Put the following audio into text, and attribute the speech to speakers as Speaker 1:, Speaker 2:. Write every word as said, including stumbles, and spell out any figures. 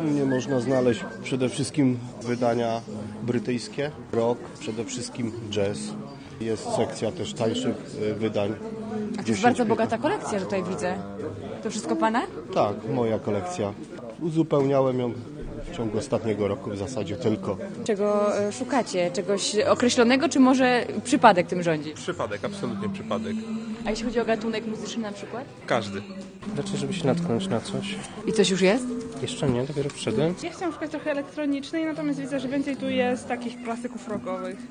Speaker 1: U mnie można znaleźć przede wszystkim wydania brytyjskie, rock, przede wszystkim jazz. Jest sekcja też tańszych y, wydań.
Speaker 2: A to jest bardzo bogata kolekcja, że tutaj widzę. To wszystko pana?
Speaker 1: Tak, moja kolekcja. Uzupełniałem ją w ciągu ostatniego roku w zasadzie tylko.
Speaker 2: Czego e, szukacie? Czegoś określonego, czy może przypadek tym rządzi?
Speaker 3: Przypadek, absolutnie przypadek.
Speaker 2: A jeśli chodzi o gatunek muzyczny na przykład?
Speaker 3: Każdy.
Speaker 4: Raczej, żeby się natknąć na coś.
Speaker 2: I coś już jest?
Speaker 4: Jeszcze nie, dopiero wszedłem.
Speaker 5: Ja chciałam szukać trochę elektronicznej, natomiast widzę, że więcej tu jest takich klasyków rockowych.